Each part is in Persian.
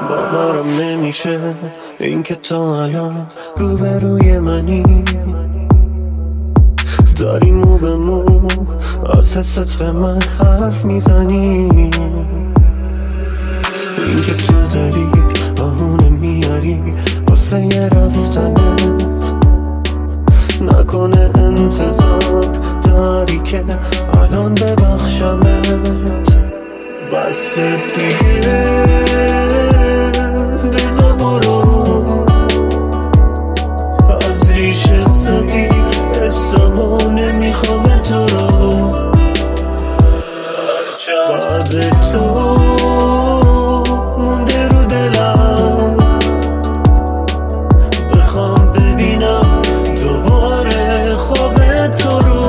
باورم نمیشه این که تا الان روبروی منی، داری مو به مو از حست به من حرف میزنی. این که تو داری بهونه میاری واسه یه رفتنت، نکنه انتظار داری که الان ببخشمت. بس دیگه بذار برو، از ریشه زدی اسمو نمیخوام تو رو. بعد تو مونده رو دلم، بخوام ببینم دوباره خواب تو رو.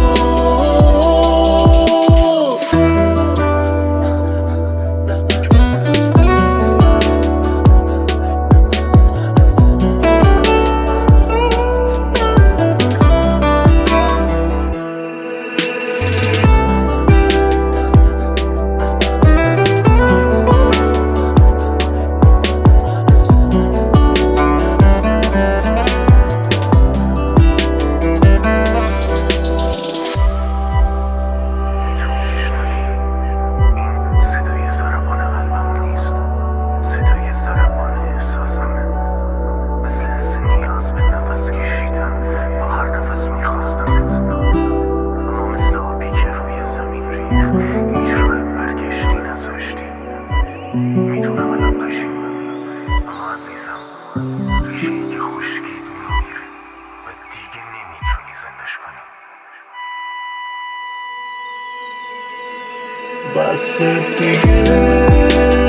میتونم الان پشیمونم، اما عزیزم ریشه‌ای که خشکید میمیره و دیگه نمیتونی زندش کنی. بس دیگه